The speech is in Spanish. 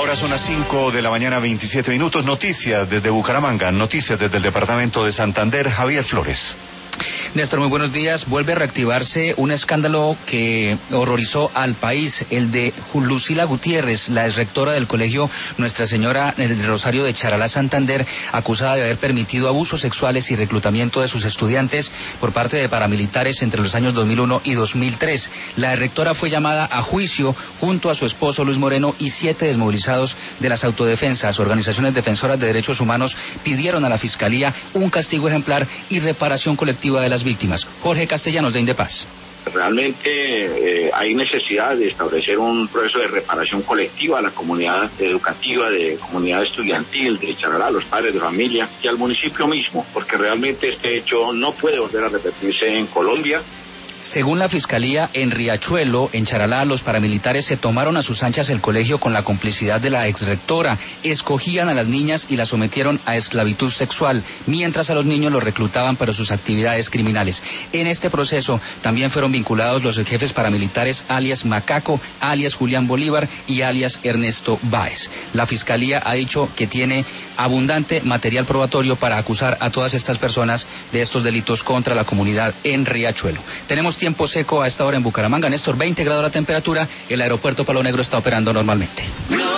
Ahora son las 5 de la mañana, 27 minutos. Noticias desde Bucaramanga, noticias desde el departamento de Santander. Javier Flores. Néstor, muy buenos días. Vuelve a reactivarse un escándalo que horrorizó al país, el de Lucila Gutiérrez, la exrectora del colegio Nuestra Señora del Rosario de Charalá, Santander, acusada de haber permitido abusos sexuales y reclutamiento de sus estudiantes por parte de paramilitares entre los años 2001 y 2003. La rectora fue llamada a juicio junto a su esposo Luis Moreno y 7 desmovilizados de las autodefensas. Organizaciones defensoras de derechos humanos pidieron a la Fiscalía un castigo ejemplar y reparación colectiva de las víctimas. Jorge Castellanos, de Indepaz. Realmente hay necesidad de establecer un proceso de reparación colectiva a la comunidad educativa, de comunidad estudiantil, de Charalá, a los padres de familia y al municipio mismo, porque realmente este hecho no puede volver a repetirse en Colombia. Según la Fiscalía, en Riachuelo, en Charalá, los paramilitares se tomaron a sus anchas el colegio con la complicidad de la exrectora, escogían a las niñas y las sometieron a esclavitud sexual, mientras a los niños los reclutaban para sus actividades criminales. En este proceso también fueron vinculados los jefes paramilitares alias Macaco, alias Julián Bolívar y alias Ernesto Báez. La Fiscalía ha dicho que tiene abundante material probatorio para acusar a todas estas personas de estos delitos contra la comunidad en Riachuelo. Tenemos tiempo seco a esta hora en Bucaramanga. Néstor, 20 grados la temperatura. El aeropuerto Palo Negro está operando normalmente.